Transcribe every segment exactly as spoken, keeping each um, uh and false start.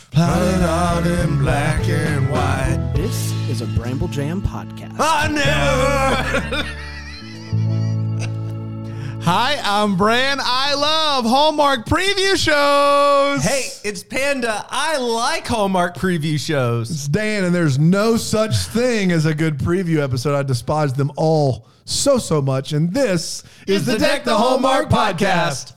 plotted out in black and white. This is a Bramble Jam podcast. I never. Hi, I'm Bran. I love Hallmark preview shows. Hey, it's Panda. I like Hallmark preview shows. It's Dan, and there's no such thing as a good preview episode. I despise them all so, so much. And this is the Deck the Hallmark podcast.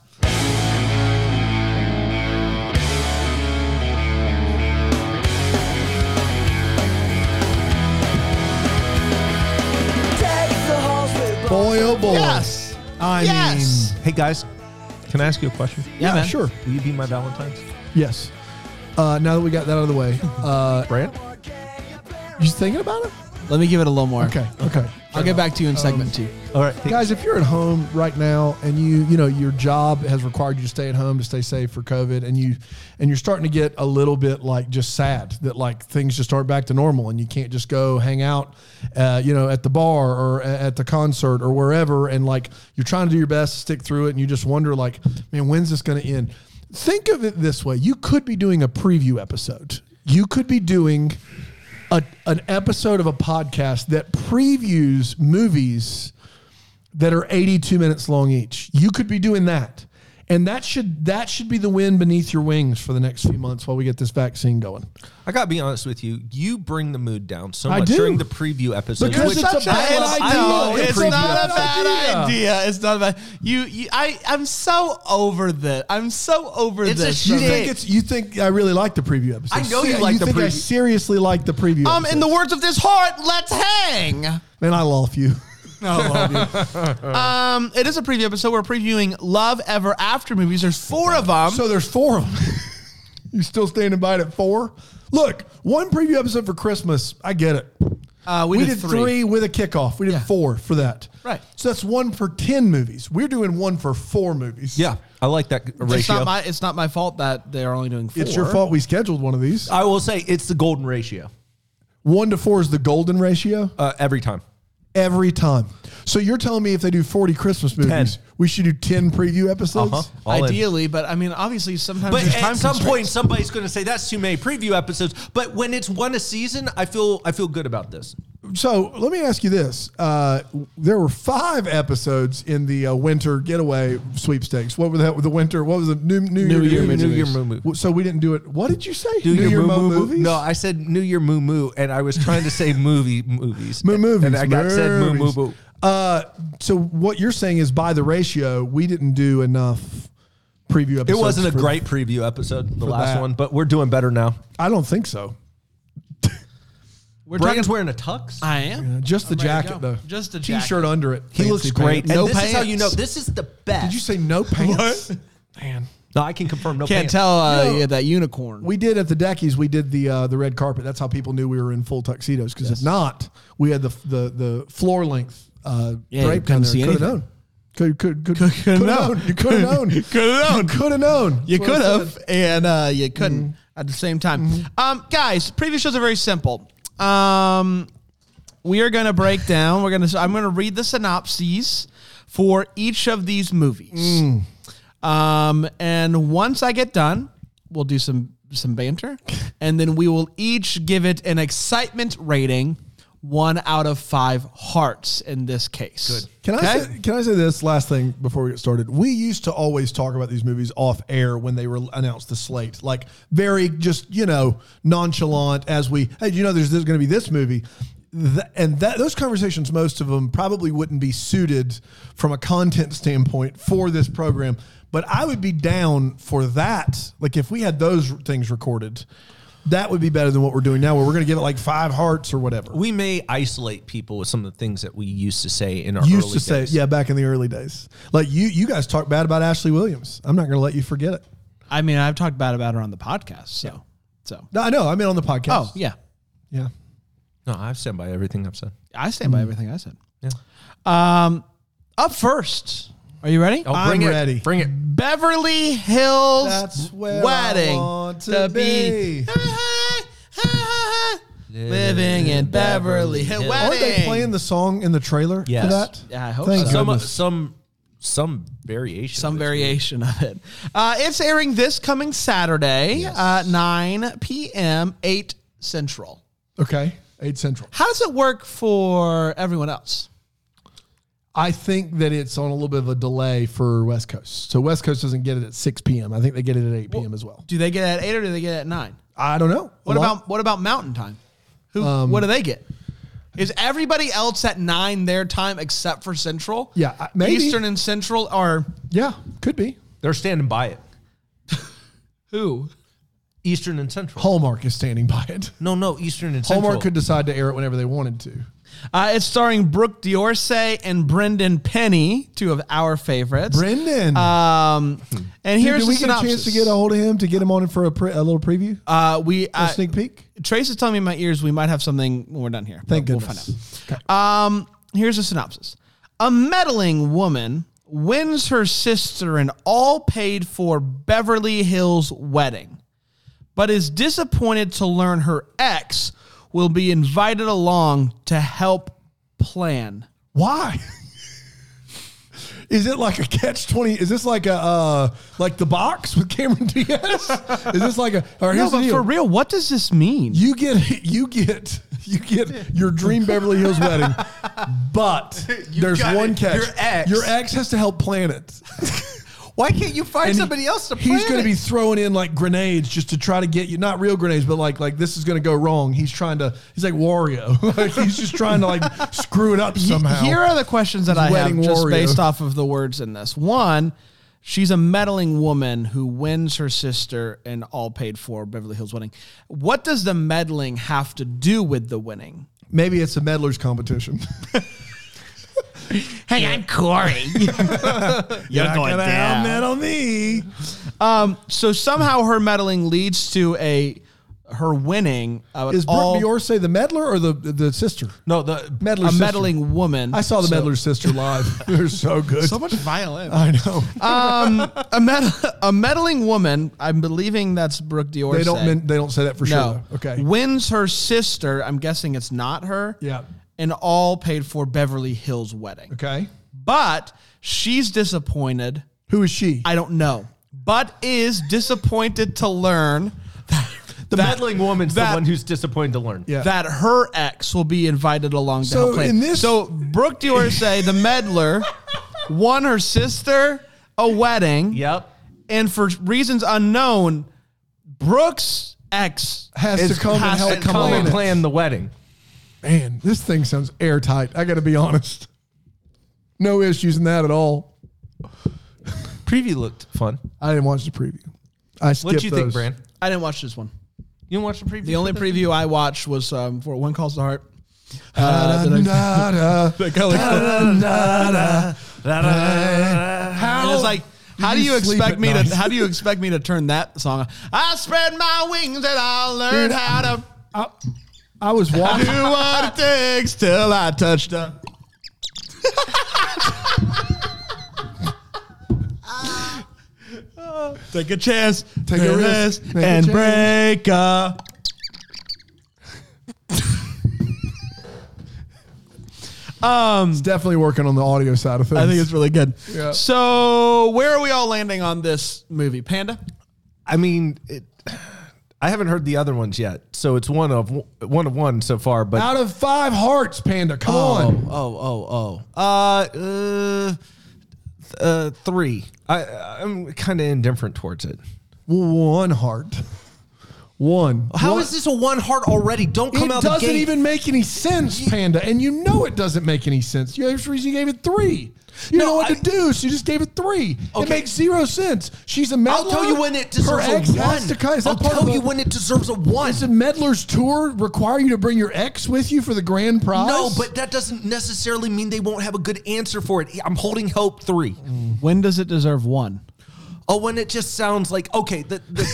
Boy, oh boy. Yes. I yes. mean, Hey, guys, can I ask you a question? Yeah, yeah, man. sure. Will you be my Valentine's? Yes. Uh, now that we got that out of the way, uh, Brant? you thinking about it? Let me give it a little more. Okay. Okay. I'll get back to you in segment two. All right. Guys, if you're at home right now and you, you know, your job has required you to stay at home to stay safe for COVID, and you, and you're starting to get a little bit like just sad that like things just aren't back to normal, and you can't just go hang out, uh, you know, at the bar or at the concert or wherever, and like you're trying to do your best to stick through it, and you just wonder like, man, when's this going to end? Think of it this way: you could be doing a preview episode. You could be doing a, an episode of a podcast that previews movies that are eighty-two minutes long each. You could be doing that. And that should that should be the wind beneath your wings for the next few months while we get this vaccine going. I got to be honest with you. You bring the mood down so I much do. during the preview episodes. Because which it's a Such bad it's- idea. I know, It's it's a not a bad bad idea. idea. It's not a bad. You, you, I, I'm so over this. I'm so over It's a this. You shit. think it's you think I really like the preview episode? I know you like you the think I preview. seriously like the preview. Um, in the episodes. words of this heart, let's hang. Man, I love you. I love you. Um, it is a preview episode. We're previewing Love Ever After movies. There's four of them. So there's four of them. You still standing by it at four? Look, one preview episode for Christmas. I get it. uh, we, We, did, did three. three. with a kickoff. We did Yeah. four for that. Right. So that's one for ten movies. We're doing one for four movies. Yeah, I like that It's ratio. not my. It's not my fault that they are only doing four. It's your fault we scheduled one of these. I will say it's the golden ratio One to four is the golden ratio uh, every time. every time. So you're telling me if they do forty Christmas movies, ten. we should do ten preview episodes? Uh-huh. All in. Ideally, but I mean, obviously, sometimes But there's at time some constraints. point, somebody's going to say that's too many preview episodes. But when it's one a season, I feel I feel good about this. So let me ask you this. Uh, there were five episodes in the uh, winter getaway sweepstakes. What were that? The winter, what was the New, New, New Year, Year, New New Year Year's? moo moo. So we didn't do it. What did you say? New Year, moo, moo, moo. movies? No, I said New Year moo moo, and I was trying to say movie movies. Moo movies. And I got said moo moo movies. moo. Uh, so what you're saying is by the ratio, we didn't do enough preview episodes. It wasn't a for- great preview episode, the for last that. one, but we're doing better now. I don't think so. We're Brandon's talking. wearing a tux. I am. Uh, just the I'm ready to jacket, go. though. Just the jacket. T-shirt under it. He looks Fancy great. pants. And No this is how you know pants. this is the best. Did you say no pants? What? Man. No, I can confirm no Can't pants. tell uh, You know, yeah, that unicorn. We did at the Deckies, we did the uh, the red carpet. That's how people knew we were in full tuxedos. Because if not, we had the the the floor length uh, Yeah, you drape couldn't down there. see Could have anything. known. Could could could Could- could couldn't have know. known. You could have known. Could have known. You could have known. You That's what could I have, said. and uh, you couldn't at the same time. Um, guys, previous shows are very simple. Um, we are going to break down. We're going to. I'm going to read the synopses for each of these movies. Um, and once I get done, we'll do some some banter, and then we will each give it an excitement rating. One out of five hearts in this case. Good. Can I say, can I say this last thing before we get started? We used to always talk about these movies off air when they were announced the slate, like very just you know nonchalant as we hey, you know there's, there's going to be this movie, Th- and that those conversations, most of them probably wouldn't be suited from a content standpoint for this program. But I would be down for that. Like if we had those things recorded. That would be better than what we're doing now, where we're going to give it like five hearts or whatever. We may isolate people with some of the things that we used to say in our Used early to say, days. yeah, back in the early days. Like you, you guys talk bad about Ashley Williams. I'm not going to let you forget it. I mean, I've talked bad about her on the podcast, so so. No, I know. I mean, on the podcast. Oh yeah, yeah. No, I stand by everything I've said. I stand by everything I said. Yeah. Um, up first, are you ready? Oh, bring I'm it. ready. Bring it. Beverly Hills That's where Wedding I want to be. Living in Beverly Hills. Hills. Wedding. Aren't they playing the song in the trailer Yes. for that? Yeah, I hope Thank so. Some goodness. some some variation. Some of it's variation of it. Uh, it's airing this coming Saturday, Yes. uh, nine p.m., eight Central. Okay, eight Central. How does it work for everyone else? I think that it's on a little bit of a delay for West Coast. So West Coast doesn't get it at six p.m. I think they get it at eight p.m. as well. Do they get it at eight or do they get it at nine? I don't know. What A lot- about what about Mountain Time? Who? Um, what do they get? Is everybody else at nine their time except for Central? Yeah, uh, maybe. Eastern and Central are Yeah, could be. They're standing by it. who? Eastern and Central. Hallmark is standing by it. No, no, Eastern and Central. Hallmark could decide to air it whenever they wanted to. Uh, it's starring Brooke D'Orsay and Brendan Penny, two of our favorites. Brendan. Um, and Dude, here's did the we get a synopsis. chance to get a hold of him to get him on for a, pre- a little preview? Uh, we a uh, sneak peek? Trace is telling me in my ears we might have something when we're done here. Thank but goodness. We'll find out. Um, here's a synopsis. A meddling woman wins her sister an all-paid-for Beverly Hills wedding, but is disappointed to learn her ex will be invited along to help plan. Why? Is it like a catch twenty? Is this like a uh, like The Box with Cameron Diaz? Is this like a? Or No, here's the but deal. for real, what does this mean? You get you get you get your dream Beverly Hills wedding, but there's got one it. catch. Your ex. Your ex has to help plan it. Why can't you find And somebody he- else to plan He's going it? to be throwing in like grenades just to try to get you, not real grenades, but like like this is going to go wrong. He's trying to. He's like Wario. Like he's just trying to like screw it up somehow. Here are the questions that I have wedding just Wario. based off of the words in this. One, she's a meddling woman who wins her sister an all paid for Beverly Hills wedding. What does the meddling have to do with the winning? Maybe it's a meddler's competition. Hey, I'm Corey. You're not going gonna down. outmeddle me. um, so somehow her meddling leads to a her winning uh, Is Brooke all, D'Orsay the meddler or the the sister? no, the Meddler's a sister. meddling woman. I saw the So- meddler's sister live. They're so good. So much violence. I know. um, a, med- a meddling woman. I'm believing that's Brooke D'Orsay. They don't. men- They don't say that for No. sure. Though. Okay. Wins her sister, I'm guessing it's not her. Yeah. An all paid for Beverly Hills wedding. Okay. But she's disappointed. Who is she? I don't know. But is disappointed to learn that the that- meddling woman's that- the one who's disappointed to learn. Yeah. that her ex will be invited along to So help plan. in this- so Brooke D'Orsay, the meddler, won her sister a wedding. Yep. And for reasons unknown, Brooke's ex has Is- to come and has help to come Come plan and it. plan the wedding. Man, this thing sounds airtight. I got to be honest. No issues in that at all. Preview looked fun. I didn't watch the preview. I skipped What you think, those. Bran? I didn't watch this one. You didn't watch the preview? The only for this? preview I watched was um, for One Calls to Heart. Uh, that I- Da-da-da-da. that got like- Da-da-da-da. And it's like, how do you sleep expect at me night? to? How do you expect me to turn that song on? I spread my wings and I'll learn Dude, how to I, I was watching. do what it takes till I touch down. Take a chance, Take a risk, make a and change. break up. um, It's definitely working on the audio side of things. I think it's really good. Yeah. So, where are we all landing on this movie, Panda? I mean, it, I haven't heard the other ones yet, so it's one of one of one so far. But out of five hearts, Panda. Come on. oh, oh, oh, uh, uh, uh, three. I, I'm kind of indifferent towards it. One heart. One. How One. is this a one heart already? Don't come It out the doesn't gate. even make any sense, Panda, and you know it doesn't make any sense. You have reason you gave it three. You No, know what I- to do, so you just gave it three. It Okay. makes zero sense. She's a meddler. I'll tell you when it deserves Her ex a one. has to come. Is that I'll part tell of you the- when it deserves a one. Does the meddler's tour require you to bring your ex with you for the grand prize? No, but that doesn't necessarily mean they won't have a good answer for it. I'm holding hope three. When does it deserve one? Oh, when it just sounds like okay. The, the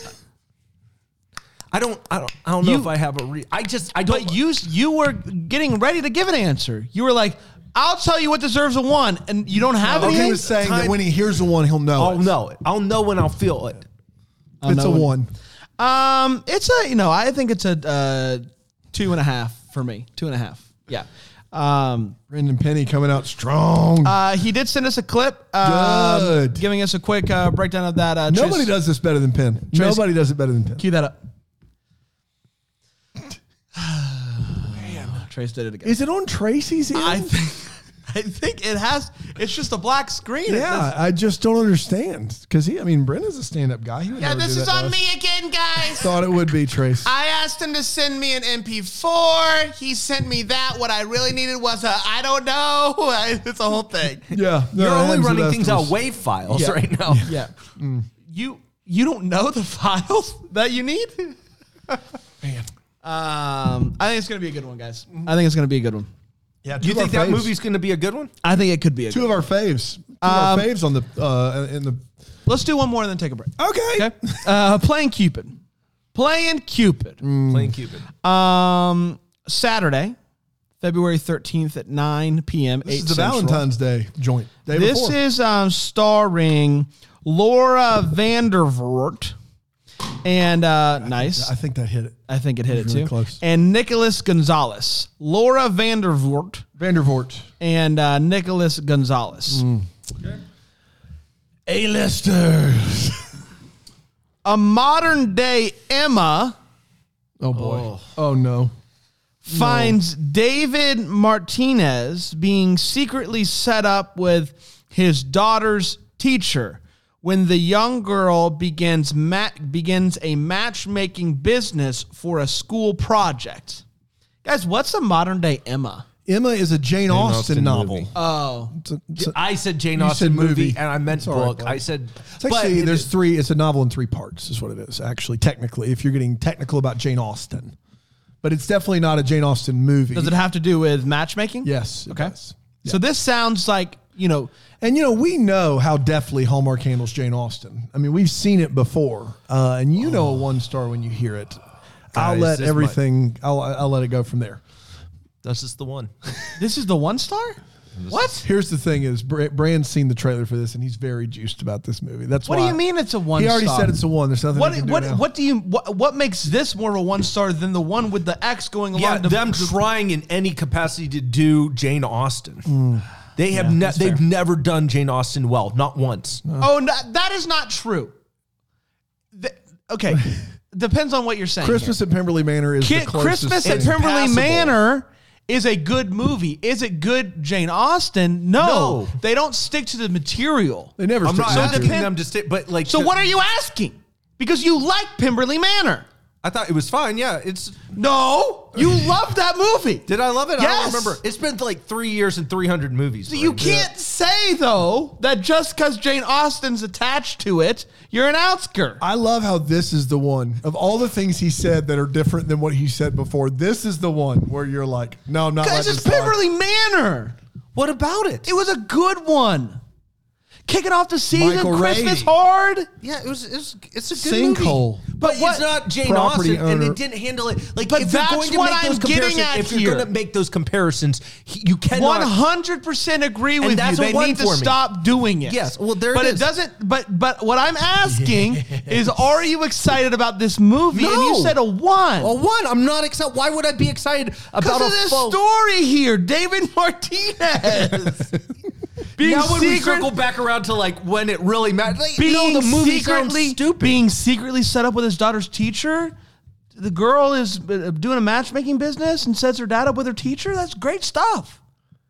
I don't, I don't, I don't know You- if I have a re. I just, I don't. But you you were getting ready to give an answer. You were like, "I'll tell you what deserves a one," and you don't have Okay, he anything. was saying time- that when he hears the one, he'll know. I'll it. know it. I'll know when I'll feel it. I'll It's know a when- one. Um, it's a you know I think it's a uh, two and a half for me. Two and a half. Yeah. Um, Brendan Penny coming out strong. uh, he did send us a clip, um, Good. giving us a quick uh, breakdown of that. Uh, Nobody Trace, does this better than Penn. Trace- Nobody does it better than Penn. Cue that up. Trace did it again. Is it on Tracy's end? I think, I think it has. It's just a black screen. It yeah, doesn't- I just don't understand. Because he, I mean, Brendan's a stand-up guy. He would Yeah, never this do is that to on us. me again, guys. Thought it would be, Trace. I asked him to send me an M P four. He sent me that. What I really needed was a I don't know. It's a whole thing. yeah. no, You're it only happens running with things out us. WAV files Yeah. right now. Yeah. You you don't know the files that you need? Man. Um, I think it's gonna be a good one, guys. I think it's gonna be a good one. Yeah, Do you think that movie's going to be a good one? I think it could be a Two good of our faves. Two Um, of our faves on the uh, in the. Let's do one more and then take a break. Okay. Okay. Uh, playing Cupid. Playing Cupid. Playing Cupid. Um, Saturday, February thirteenth at nine p.m. This eight is the Central. Valentine's Day joint. Day This before. is um, starring Laura Vandervoort and uh, nice. I think that hit it. I think it hit it really too. close. And Nicholas Gonzalez, Laura Vandervoort, Vandervoort. and uh, Nicholas Gonzalez. A-listers. A modern day Emma Oh boy. Oh, no. finds David Martinez being secretly set up with his daughter's teacher when the young girl begins ma- begins a matchmaking business for a school project. Guys, what's a modern day Emma? Emma is a Jane, Austen, Austen novel. movie. Oh, It's a- it's a- I said Jane You Austen said movie, movie. and I meant It's all right, book. bud. I said, It's actually, but it there's is- three. It's a novel in three parts, is what it is, actually, technically, if you're getting technical about Jane Austen. But it's definitely not a Jane Austen movie. does it have to do with matchmaking? Yes. it Okay. does. So this sounds like, you know, And, you know, we know how deftly Hallmark handles Jane Austen. I mean, we've seen it before. Uh, and you know a one star when you hear it. I'll Guys, let this everything, I'll, I'll let it go from there. That's just the one. this is the one star? What? Here's the thing is, Bra- Brand's seen the trailer for this, and he's very juiced about this movie. That's What why. do you mean it's a one He star? already said it's a one. There's nothing What he can do what now. what do you what, what makes this more of a one star than the one with the X going along? Yeah, the, them the- trying in any capacity to do Jane Austen. Mm. They have Yeah, ne- that's they've fair. never done Jane Austen well, not once. Oh, no, that is not true. The- okay, depends on what you're saying. Christmas at Pemberley Manor is here. the Ki- closest Christmas at thing. Pemberley passable. Manor is a good movie. Is it good Jane Austen? No, No. they don't stick to the material. They never I'm stick not to the asking material. them to stay, but like. So to- what are you asking? Because you like Pemberley Manor. I thought it was fine. Yeah, it's. No, you love that movie. Did I love it? I Yes. don't remember. It's been like three years and three hundred movies. So you Brandon. can't say though that just because Jane Austen's attached to it, you're an outskirt. I love how this is the one of all the things he said that are different than what he said before. This is the one where you're like, no, I'm not. Guys, letting it's this slide. Pemberley Manor. What about it? It was a good one. Kicking off the season, Michael Christmas Ray. hard. Yeah, it was. It was it's a good Sinkhole. movie. But, what- it's not Jane Property Austen, and owner. it didn't handle it. Like, But if you're that's going to what make those I'm getting comparisons, at if you're here. going to make those comparisons, he- you cannot. One hundred percent agree with that's you. a They one need to for me. stop doing it. Yes, well, there it but is. doesn't. But but what I'm asking is, are you excited about this movie? And you No. said a one. A one. I'm not excited. Why would I be excited about Because a of this faux- story here, David Martinez. being Now when we secret- circle back around to like when it really mattered, like, being no, the movie sounds secretly stupid. being secretly set up with his daughter's teacher. The girl is uh, doing a matchmaking business and sets her dad up with her teacher. That's great stuff.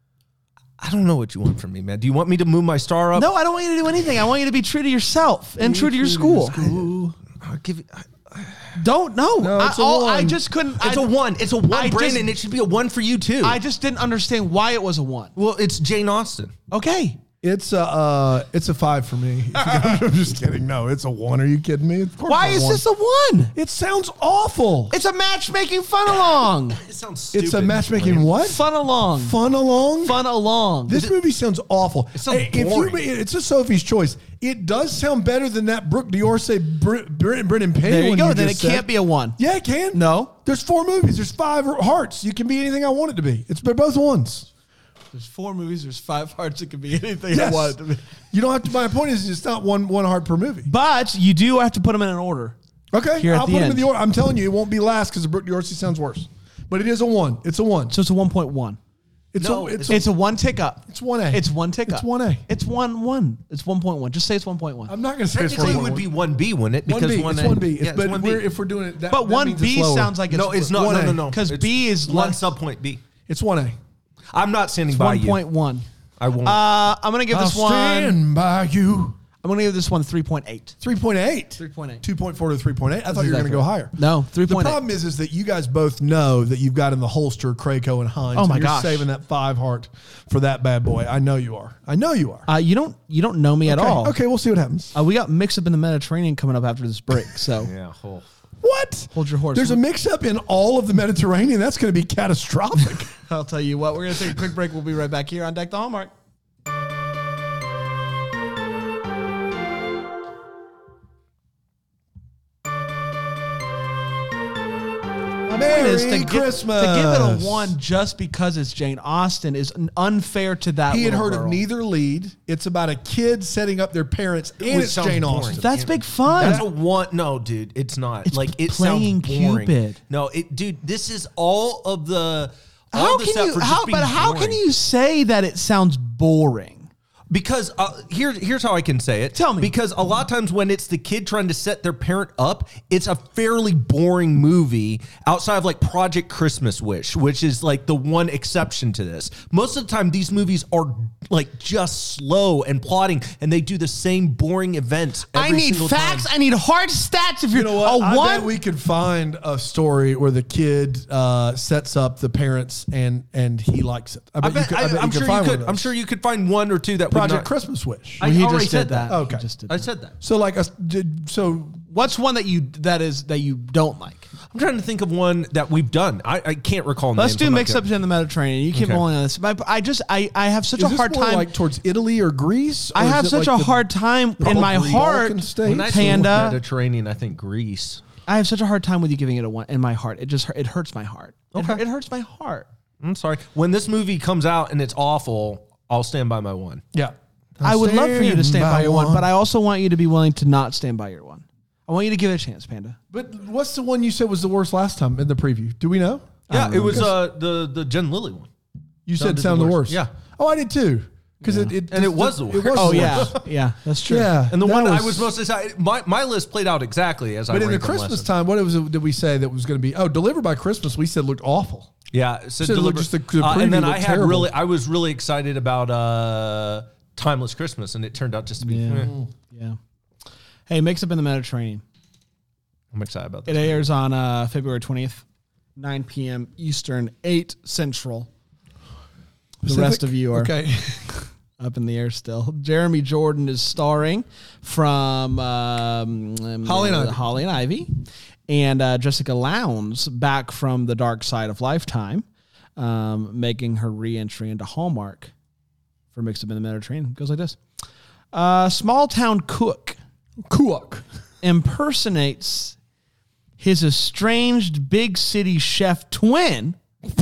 I don't know what you want from me, man. Do you want me to move my star up? No, I don't want you to do anything. I want you to be true to yourself and true to your school. I'll give you. Don't know. No, I, it's a all- I one. just couldn't. It's I, a one. It's a one, I just- Brandon. It should be a one for you too. I just didn't understand why it was a one. well, it's Jane Austen. Okay. It's a uh, it's a five for me. I'm just kidding. No, it's a one. Are you kidding me? Of course Why it's is one. this a one? It sounds awful. It's a matchmaking fun along. It sounds stupid. It's a matchmaking what? Fun along. Fun along. Fun along. This movie sounds awful. It sounds Hey, if you, boring. it's a Sophie's choice. It does sound better than that Brooke D'Orsay, Br- Br- Brendan Penny. There you one go. Then it just said. can't be a one. Yeah, it can. No. There's four movies. There's five hearts. You can be anything I want it to be. It's they're both ones. There's four movies. There's five hearts. It could be anything Yes. I want it to be. You don't have to. My point is, it's not one one heart per movie. But you do have to put them in an order. Okay, Here at I'll the put them end. in the order. I'm telling you, it won't be last because the Brooke D'Orsay sounds worse. But it is a one. It's a one. So it's a one point one. It's No, a, it's, It's a one tick up. it's one A. It's one tick It's up. one A. It's one one. It's one point one. Just say it's one point one. I'm not going to say it's Technically, one it would be one B, wouldn't it? one B. one It's A one B. It's, Yeah, it's but one B. we're, if we're doing it, that, But that one means B it's lower. sounds like it's no, it's not. one No, A. no, no. 'Cause It's B is one less- subpoint B. It's one A. I'm not standing It's by one you. point one. I won't. Uh, I'm gonna give I'll this one. stand by you. I'm gonna give this one three point eight. three point eight. three point eight. two point four to three point eight. I thought you were going to go higher. No, three The point eight. problem is, is that you guys both know that you've got in the holster Krakow and Hines. Oh my and you're gosh. saving that five heart for that bad boy. I know you are. I know you are. Uh, you don't you don't know me at okay. all. Okay, we'll see what happens. Uh, we got mixed up in the Mediterranean coming up after this break. So yeah. Oh. What? hold your horse. There's a mix-up in all of the Mediterranean. That's going to be catastrophic. I'll tell you what. We're gonna take a quick break. We'll be right back here on Deck the Hallmark. Merry Is to, gi- Christmas. to give it a one just because it's Jane Austen is n- unfair to that. He had little heard girl. of neither lead. It's about a kid setting up their parents, and Which it's sounds Jane boring. Austen. That's big fun. That's a one. No, dude, it's not. It's like it playing sounds boring. Cupid. No, it, dude. This is all of the. All how the can stuff you? for just How, being but how boring. can you say that it sounds boring? Because uh, here, here's how I can say it. Tell me. Because a lot of times when it's the kid trying to set their parent up, it's a fairly boring movie outside of like Project Christmas Wish, which is like the one exception to this. Most of the time, these movies are like just slow and plotting, and they do the same boring events. Every I need single facts. time. I need hard stats. If you're You know what? a I one, bet we could find a story where the kid uh, sets up the parents and and he likes it. I I bet, bet, you could. I, I bet I'm you could sure find you one could. of I'm those. sure you could find one or two that would Project not, Christmas Wish. I Well, he already just said did that. Okay. He just did I that. said that. So like a did- so What's one that you that is that you don't like? I'm trying to think of one that we've done. I, I can't recall. Let's names. do I'm not mix good. ups in the Mediterranean. You keep Okay. rolling on this. But I just I, I have such is a this hard more time. like towards Italy or Greece? I Or is have it such like a the- hard time in my Balkan heart. states? When I say Panda. Mediterranean, I think Greece. I have such a hard time with you giving it a one in my heart. It just it hurts my heart. It, Okay. hu- it hurts my heart. I'm sorry. When this movie comes out and it's awful, I'll stand by my one. Yeah. I would love for you to stand by your one, but I also want you to be willing to not stand by your one. I want you to give it a chance, Panda. But what's the one you said was the worst last time in the preview? Do we know? Yeah, it was uh, the the Jen Lilly one. You Sounded said sound the the worst. worst. Yeah. Oh, I did too. Because it, it And it was the worst. Oh the yeah, worst. yeah, that's true. Yeah. And the that one I was most excited. My, my list played out exactly as I. But in the ranked them Christmas last time, what it was did we say that was going to be? Oh, delivered by Christmas. We said looked awful. Yeah, so So it looked deliver- just the- the uh, and then preview I looked had terrible. really, I was really excited about uh, Timeless Christmas, and it turned out just to be. Yeah. eh. Yeah. Hey, mix up in the Mediterranean. I'm excited about It that. airs on uh, February twentieth, nine p.m. Eastern, eight Central. The rest of you are okay. up in the air still. Jeremy Jordan is starring from um, Holly and uh, Ivy. Holly and Ivy, and uh, Jessica Lowndes back from the dark side of Lifetime, um, making her re-entry into Hallmark for Mixed Up in the Mediterranean. It goes like this: uh, small town cook Cook. impersonates his estranged big city chef twin.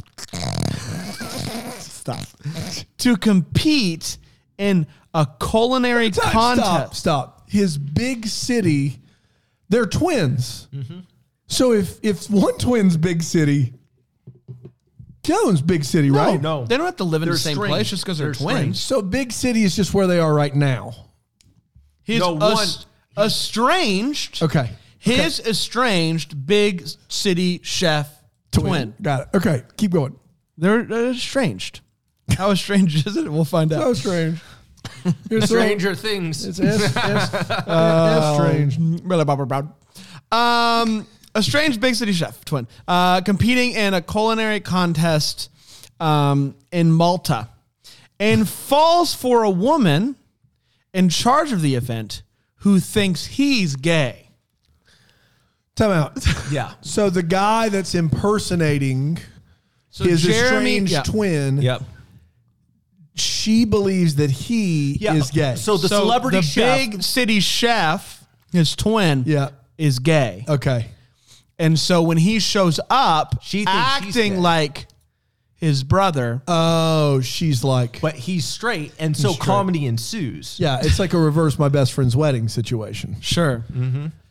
Stop. To compete in a culinary Stop, contest. stop. His big city, they're twins. Mm-hmm. So if if one twin's big city, the other one's big city, right? no. They don't have to live in They're the same strange. place just because they're, They're twins. So big city is just where they are right now. His No, es- estranged. Okay. His estranged big city chef twin. Got it. Okay, keep going. They're, they're estranged. How estranged is it? We'll find out. So strange. You're so- Stranger Things. It's S, S, S strange. Really, Bob, Bob, Bob. Um, a strange big city chef twin uh, competing in a culinary contest um, in Malta and falls for a woman in charge of the event who thinks he's gay. Time out. Yeah. So the guy that's impersonating So his Jeremy- estranged yeah. twin, Yep. she believes that he Yeah. is gay. So the So celebrity the chef. big city chef, his twin, yeah. is gay. Okay. And so when he shows up, She thinks he's acting gay. like his brother, Oh, she's like, but he's straight, and so straight. comedy ensues. yeah, it's like a reverse my best friend's wedding situation. sure.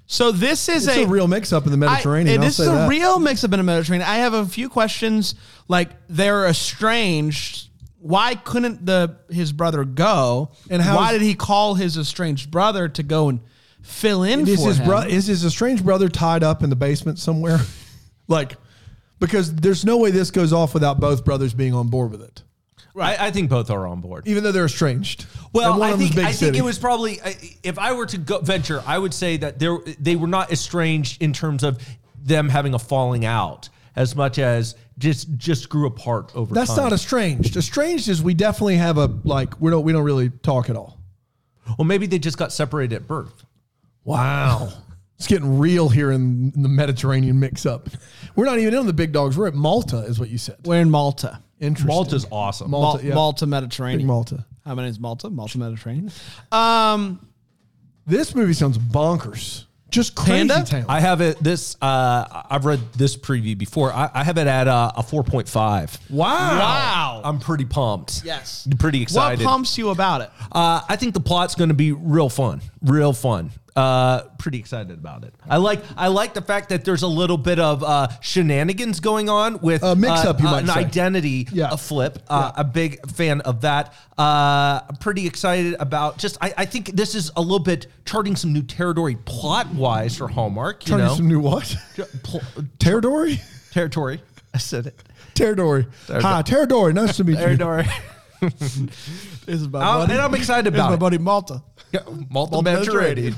So this is It's a, a real mix-up in the I, Mediterranean. and I'll this say is a that. real mix-up in the Mediterranean. I have a few questions. Like they're estranged. Why couldn't the his brother go? And how why is- did he call his estranged brother to go and fill in Is for his him? bro- is his estranged brother tied up in the basement somewhere? Like, because there's no way this goes off without both brothers being on board with it, I, I think both are on board. even though they're estranged. And Well, one I of them's think big I think city. it was probably I- if I were to go venture, I would say that they they were not estranged in terms of them having a falling out as much as just just grew apart over That's time. not estranged. Estranged is we definitely have a like we don't we don't really talk at all. Well, maybe they just got separated at birth. Wow. It's getting real here in, in the Mediterranean mix-up. We're not even in the big dogs. We're at Malta, is what you said. We're in Malta. Interesting. Malta's awesome. Malta, Mal- yeah. Malta Mediterranean. Big Malta. How many is Malta? Malta Mediterranean. Um, This movie sounds bonkers. Just crazy Panda? town. I have it. This uh, I've read this preview before. I, I have it at uh, a four point five. wow. wow. I'm pretty pumped. Yes. pretty excited. What pumps you about it? Uh, I think the plot's going to be real fun, real fun. Uh, pretty excited about it. I like I like the fact that there's a little bit of uh, shenanigans going on with A mix-up, you uh, might an say. identity Yeah. a flip. Uh, A big fan of that. Uh, I'm pretty excited about just. I, I think this is a little bit charting some new territory plot wise for Hallmark. You Turning know, some new what? Pl- Territory? territory. I said it. Territory. Hi, Territory. Nice to meet you. Territory. This is my Uh, and I'm excited about it. buddy Malta. Yeah, Malta Mediterranean.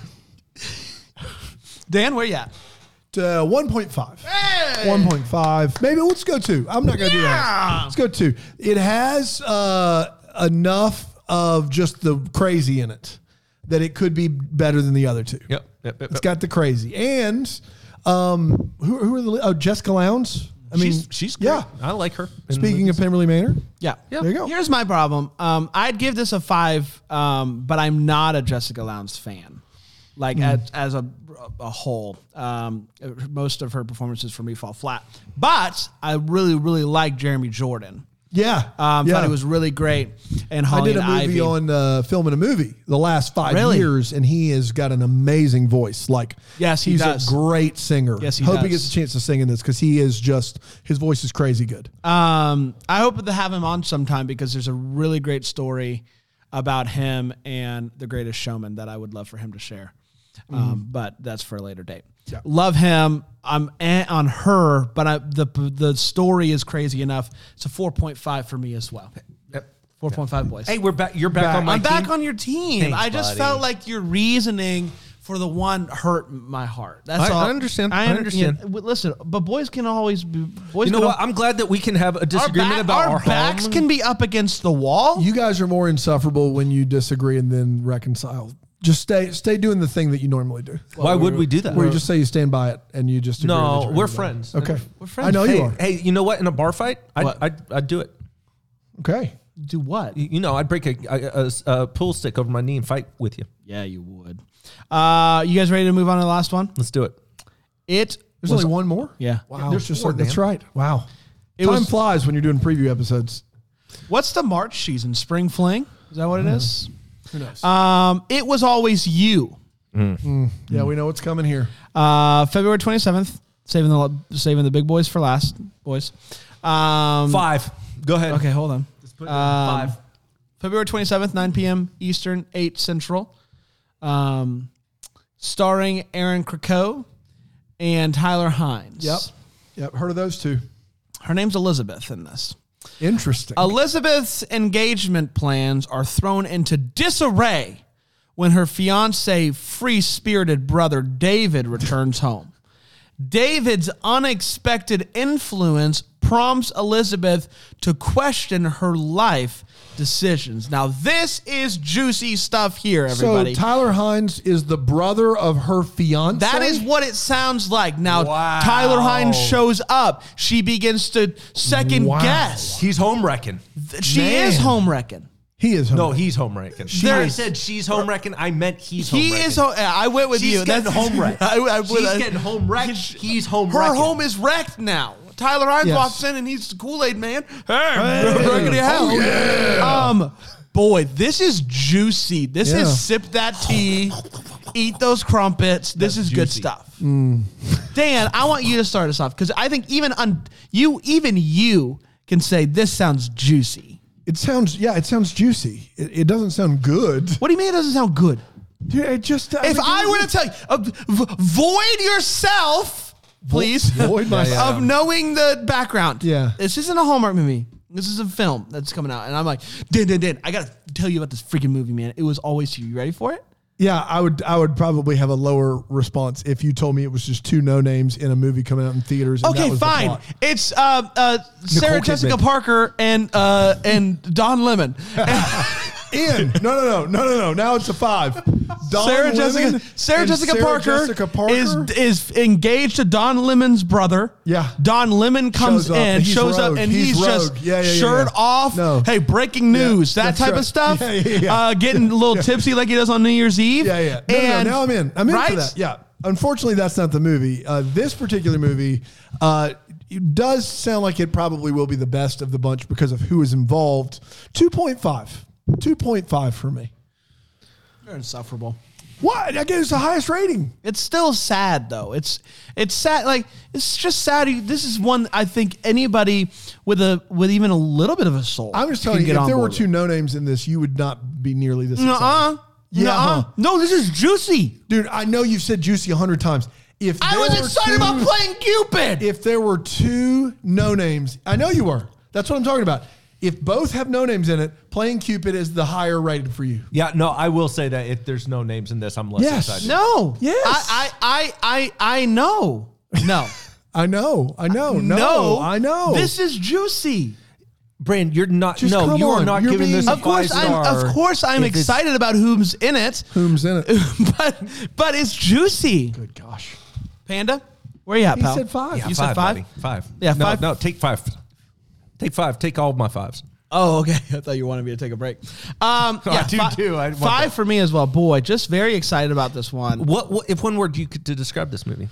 Dan, where you at? Uh, one point five. one point five. Maybe let's go two. I'm not going to do that. Let's go two. It has uh, enough of just the crazy in it that it could be better than the other two. Yep. Yep. yep, It's yep. got the crazy. And um, who, who are the, oh, Jessica Lowndes? I mean, she's she's great. yeah. I like her. in Speaking movies. of Pemberley Manor, Yeah. there you go. Here's my problem. Um, I'd give this a five, um, but I'm not a Jessica Lowndes fan. Like Hmm. as, as a, a whole, um, most of her performances for me fall flat. But I really, really like Jeremy Jordan. Yeah. Um, yeah. Thought he was really great. And I Holly did a and movie Ivy. on uh, filming a movie the last five Really? years, and he has got an amazing voice. Like, Yes, he he's does. a great singer. Yes, he Hope does. he gets a chance to sing in this because he is just his voice is crazy good. Um, I hope to have him on sometime because there's a really great story about him and The Greatest Showman that I would love for him to share. Um, but that's for a later date. Yeah. Love him. I'm eh on her, but I, the the story is crazy enough. It's a four point five for me as well. Yep. four point five boys. Hey, we're back. You're back, Back. on my I'm team. back on your team. Thanks, I just buddy. felt like your reasoning for the one hurt my heart. That's I- all. I understand. I un- understand. yeah, w- listen, but boys can always be. Boys You know can what? I'm glad that we can have a Our, disagreement back- about our, our, backs home. can be up against the wall. You guys are more insufferable when you disagree and then reconcile. Just stay stay doing the thing that you normally do. Why would we do that? Where you just say you stand by it and you just agree that no, you're we're right. friends. Okay, We're friends. I know Hey, you are. hey, you know what? In a bar fight, I'd, What? I'd, I'd do it. Okay, Do what? You you know, I'd break a, a, a, a pool stick over my knee and fight with you. Yeah, you would. Uh, you guys ready to move on to the last one? Let's do it. It there's was, only one more. Yeah. Wow, There's just four, that's Dan. right. Wow, It time was- flies when you're doing preview episodes. What's the March season? Spring Fling? Is that what it is? Who knows? Um, It Was Always You. Yeah, we know what's coming here. Uh, February twenty-seventh. Saving the saving the big boys for last, boys. Um, Five. Go ahead. Okay, hold on. Put it in Um, five. February twenty-seventh, nine p.m. Eastern, eight Central. Um, starring Aaron Krakow and Tyler Hines. Yep, yep. Heard of those two? Her name's Elizabeth in this. Interesting. Elizabeth's engagement plans are thrown into disarray when her fiancé, free-spirited brother David returns home. David's unexpected influence prompts Elizabeth to question her life decisions. Now, this is juicy stuff here, everybody. So Tyler Hines is the brother of her fiance. That is what it sounds like. Now, Wow. Tyler Hines shows up. She begins to second Wow. guess. He's home wrecking. She Man. is home wrecking. he is. No, home. he's home wrecking. There- I said she's home wrecking. I meant he's home He wrecking. is. Ho- yeah, I went with She's you. getting home wrecked. I, I, She's I- getting home wrecked. He's home Her wrecking. home is wrecked now. Tyler Hines Yes. walks in and he's the Kool-Aid man. Hey, wreckity hell. Um, boy, this is juicy. This Yeah. is sip that tea. Eat those crumpets. This That's is good juicy. stuff. Dan, I want you to start us off because I think even un- you, even you can say this sounds juicy. It sounds, yeah, it sounds juicy. It, it doesn't sound good. What do you mean it doesn't sound good? Dude, it just. If I were to tell you, uh, v- void yourself, please, void myself. of knowing the background. Yeah. This isn't a Hallmark movie. This is a film that's coming out. And I'm like, Dan, Dan, Dan, I got to tell you about this freaking movie, man. It was always you. You ready for it? Yeah, I would I would probably have a lower response if you told me it was just two no names in a movie coming out in theaters. And that Okay, was the fine. plot. It's uh, uh, Sarah Kidman. Jessica Parker and uh, and Don Lemon. In no no no no no no. Now it's a five. Don Sarah Lemon Jessica Sarah and Jessica Sarah Parker, Jessica Parker is is engaged to Don Lemon's brother. Yeah. Don Lemon comes Shows up, in, and he's shows rogue. up, and He's he's, just rogue. Yeah, yeah, yeah, shirt yeah. off. No. Hey, breaking news, that that's type right. of stuff. Yeah, yeah, yeah. Uh, getting a little tipsy like he does on New Year's Eve. Yeah, yeah. No, and, no, no, now I'm in. I'm in right? for that. Yeah. Unfortunately, that's not the movie. Uh, this particular movie uh, it does sound like it probably will be the best of the bunch because of who is involved. two point five. two point five for me. They're insufferable. What? I guess it's the highest rating. It's still sad though. It's it's sad. Like it's just sad. You- This is one I think anybody with a with even a little bit of a soul. I'm just can telling you, get if on there were board two with. no names in this, you would not be nearly this Nuh-uh. excited. Yeah, Nuh-uh. huh. No, this is juicy. Dude, I know you've said juicy a hundred times. If I there was were excited two- about playing Cupid. If there were two no names, I know you were. That's what I'm talking about. If both have no names in it, playing Cupid is the higher rated for you. Yeah, no, I will say that if there's no names in this, I'm less Yes. excited. No. Yes. I I I I, I know. No. I know. I know. No, I know. This is juicy. Brand, you're not. Just no, come you are on. not You're giving this being- a Of course five I'm star. of course I'm if it's- excited about whom's in it. Whom's in it? but but it's juicy. Good gosh. Panda, where you at, He pal? said five. Yeah, You five, said five? buddy. Five. Yeah, no, five. No, take five. Take five. Take all of my fives. Oh, okay. I thought you wanted me to take a break. Um, I yeah, do fi- too. I want five that. for me as well. Boy, just very excited about this one. What, what if one word you could to describe this movie?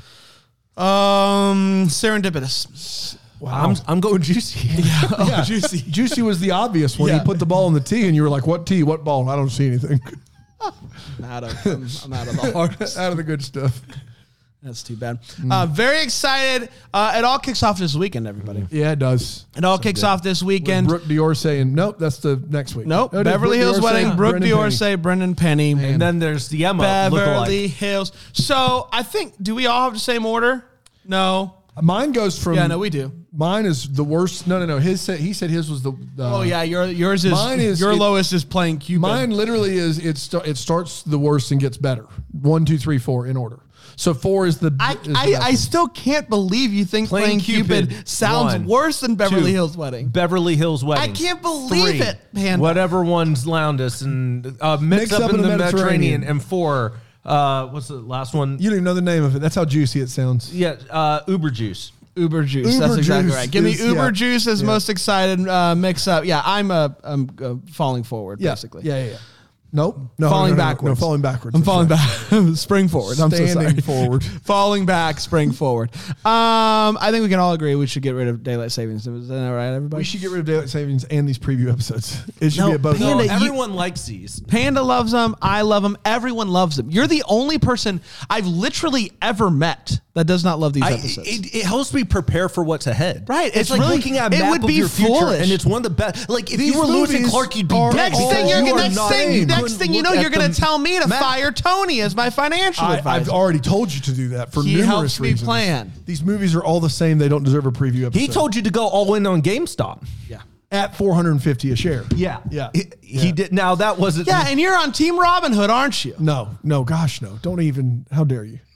Um, serendipitous. I'm I'm going juicy. Yeah. Juicy. Juicy was the obvious one. Yeah. He put the ball in the tee, and you were like, "What tee? What ball?" I don't see anything. I'm out of, I'm, I'm out of the hardest. Out of the good stuff. That's too bad. Uh, very excited. Uh, it all kicks off this weekend, everybody. Yeah, it does. It all kicks off this weekend. Brooke Dior saying, "Nope, that's the next week." Nope. No, it is Beverly Brooke Hills Diorce, Wedding, Brooke Brendan Penny. Diorce, Brendan Penny. And then there's the Emma Beverly lookalike. Hills. So I think, do we all have the same order? No. Mine goes from. Yeah, no, we do. Mine is the worst. No, no, no. His said he said his was the. the Oh yeah, your yours is Mine is- your it- lowest is playing Cupid. Mine literally is it. St- it starts the worst and gets better. One, two, three, four in order. So four is the. I, is the I, best I one. still can't believe you think Playing playing, Cupid, Cupid, sounds one. worse than Beverly Two. Hills Wedding. Beverly Hills Wedding. I can't believe Three, it, Panda. Whatever one's loudest and uh, mix, up, in the, Mediterranean. And four, uh, what's the last one? You don't even know the name of it. That's how juicy it sounds. Yeah, uh, Uber Juice. Uber Juice. Uber That's exactly Juice right. Give me is- Uber yeah. Juice as Yeah. most excited uh, mix up. Yeah, I'm uh, I'm uh, falling forward Yeah. basically. Yeah, yeah, yeah. Nope. No, falling no, no, no, backwards. No, falling backwards. I'm That's falling right. back. Spring forward. I'm so Standing sorry. forward. Falling back, spring forward. Um, I think we can all agree we should get rid of daylight savings. Is that all right, everybody? We should get rid of daylight savings and these preview episodes. It should No, be a both. Panda, No, you- everyone likes these. Panda loves them. I love them. Everyone loves them. You're the only person I've literally ever met that does not love these I, episodes. it, it helps me prepare for what's ahead. Right, It's, it's like really- looking at a it map would of be your future, foolish. and it's one of the best. Like if These you were Lewis and movies Clark, you'd be are dead. next all thing you're you gonna are next not thing saying. next Couldn't thing you look know at you're gonna the tell me to map. fire Tony as my financial I, advisor. I've already told you to do that for He numerous helps me reasons. plan. These movies are all the same. They don't deserve a preview episode. He told you to go all in on GameStop. yeah. at four hundred fifty a share. Yeah, Yeah. He, he Yeah. did. Now that wasn't. Yeah, and you're on Team Robin Hood, aren't you? No, no, gosh, no. Don't even. How dare you?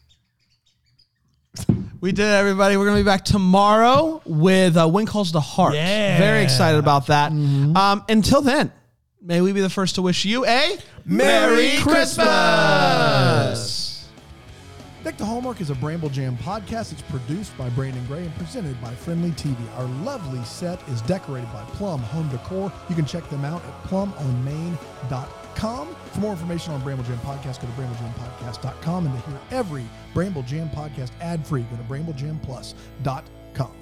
We did it, everybody. We're going to be back tomorrow with uh, When Calls the Heart. Yeah. Very excited about that. Um, until then, may we be the first to wish you a Merry Christmas! Deck the Hallmark is a Bramble Jam podcast. It's produced by Brandon Gray and presented by Friendly T V. Our lovely set is decorated by Plum Home Decor. You can check them out at plum on main dot com. For more information on Bramble Jam Podcast, go to bramble jam podcast dot com. And to hear every Bramble Jam podcast ad-free, go to bramble jam plus dot com.